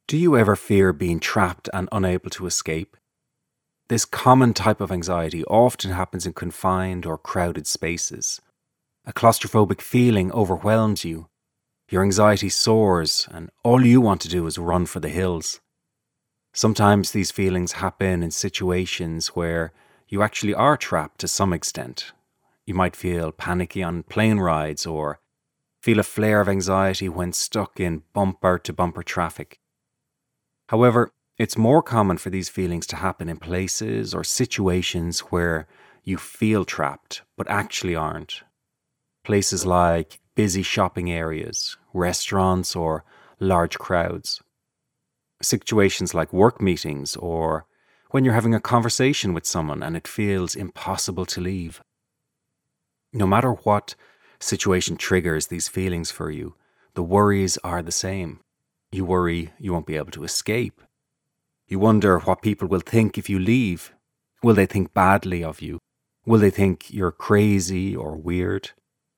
Do you ever fear being trapped and unable to escape? This common type of anxiety often happens in confined or crowded spaces. A claustrophobic feeling overwhelms you. Your anxiety soars, and all you want to do is run for the hills. Sometimes these feelings happen in situations where you actually are trapped to some extent. You might feel panicky on plane rides or feel a flare of anxiety when stuck in bumper-to-bumper traffic. However, it's more common for these feelings to happen in places or situations where you feel trapped but actually aren't. Places like busy shopping areas, restaurants, or large crowds. Situations like work meetings or when you're having a conversation with someone and it feels impossible to leave. No matter what situation triggers these feelings for you, the worries are the same. You worry you won't be able to escape. You wonder what people will think if you leave. Will they think badly of you? Will they think you're crazy or weird?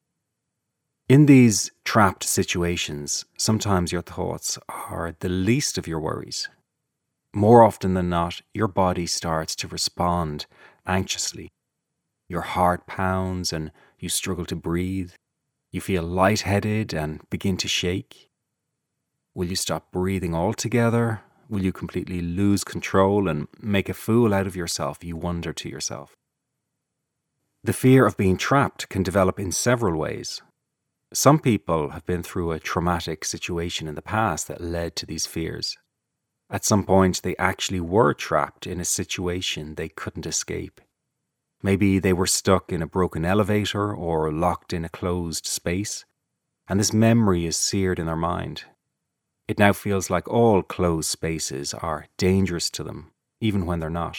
In these trapped situations, sometimes your thoughts are the least of your worries. More often than not, your body starts to respond anxiously. Your heart pounds and you struggle to breathe. You feel lightheaded and begin to shake. Will you stop breathing altogether? Will you completely lose control and make a fool out of yourself? You wonder to yourself. The fear of being trapped can develop in several ways. Some people have been through a traumatic situation in the past that led to these fears. At some point, they actually were trapped in a situation they couldn't escape. Maybe they were stuck in a broken elevator or locked in a closed space, and this memory is seared in their mind. It now feels like all closed spaces are dangerous to them, even when they're not.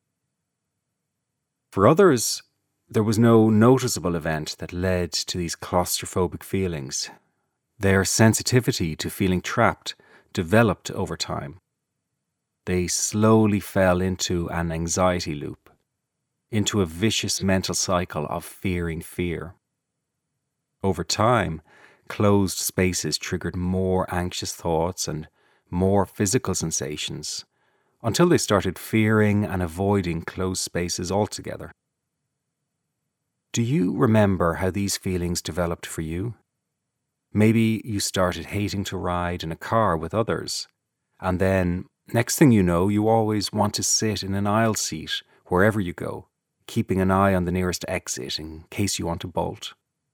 For others, there was no noticeable event that led to these claustrophobic feelings. Their sensitivity to feeling trapped developed over time. They slowly fell into an anxiety loop, into a vicious mental cycle of fearing fear. Over time, closed spaces triggered more anxious thoughts and more physical sensations until they started fearing and avoiding closed spaces altogether. Do you remember how these feelings developed for you? Maybe you started hating to ride in a car with others, and then, next thing you know, you always want to sit in an aisle seat wherever you go, keeping an eye on the nearest exit in case you want to bolt.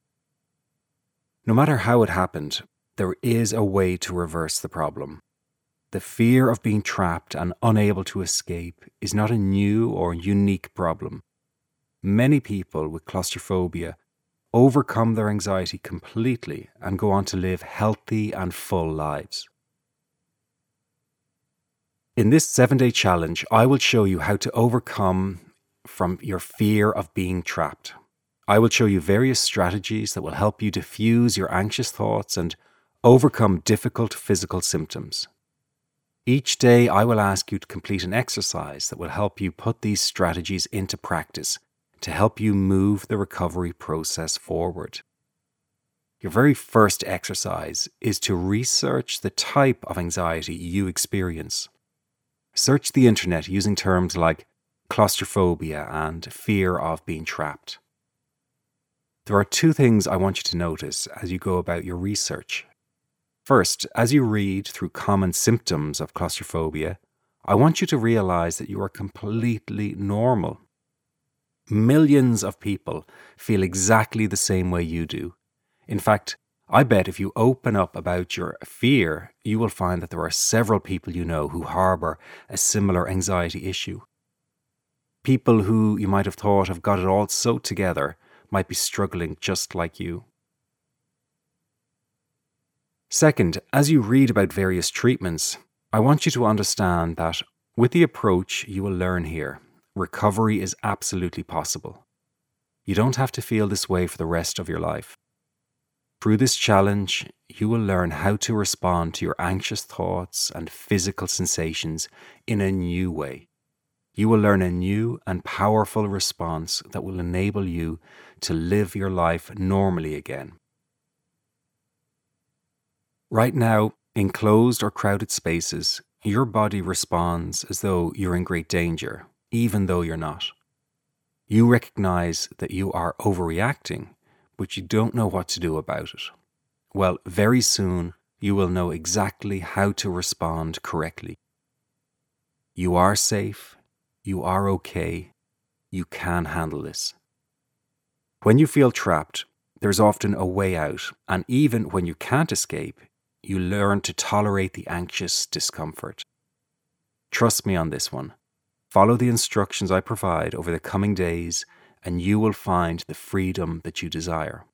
No matter how it happened, there is a way to reverse the problem. The fear of being trapped and unable to escape is not a new or unique problem. Many people with claustrophobia overcome their anxiety completely and go on to live healthy and full lives. In this 7-day challenge, I will show you how to overcome from your fear of being trapped. I will show you various strategies that will help you diffuse your anxious thoughts and overcome difficult physical symptoms. Each day, I will ask you to complete an exercise that will help you put these strategies into practice to help you move the recovery process forward. Your very first exercise is to research the type of anxiety you experience. Search the internet using terms like claustrophobia and fear of being trapped. There are 2 things I want you to notice as you go about your research. First, as you read through common symptoms of claustrophobia, I want you to realize that you are completely normal. Millions of people feel exactly the same way you do. In fact, I bet if you open up about your fear, you will find that there are several people you know who harbor a similar anxiety issue. People who you might have thought have got it all so together might be struggling just like you. Second, as you read about various treatments, I want you to understand that with the approach you will learn here, recovery is absolutely possible. You don't have to feel this way for the rest of your life. Through this challenge, you will learn how to respond to your anxious thoughts and physical sensations in a new way. You will learn a new and powerful response that will enable you to live your life normally again. Right now, in closed or crowded spaces, your body responds as though you're in great danger, even though you're not. You recognize that you are overreacting, but you don't know what to do about it. Well, very soon you will know exactly how to respond correctly. You are safe. You are okay. You can handle this. When you feel trapped, there's often a way out, and even when you can't escape, you learn to tolerate the anxious discomfort. Trust me on this one. Follow the instructions I provide over the coming days, and you will find the freedom that you desire.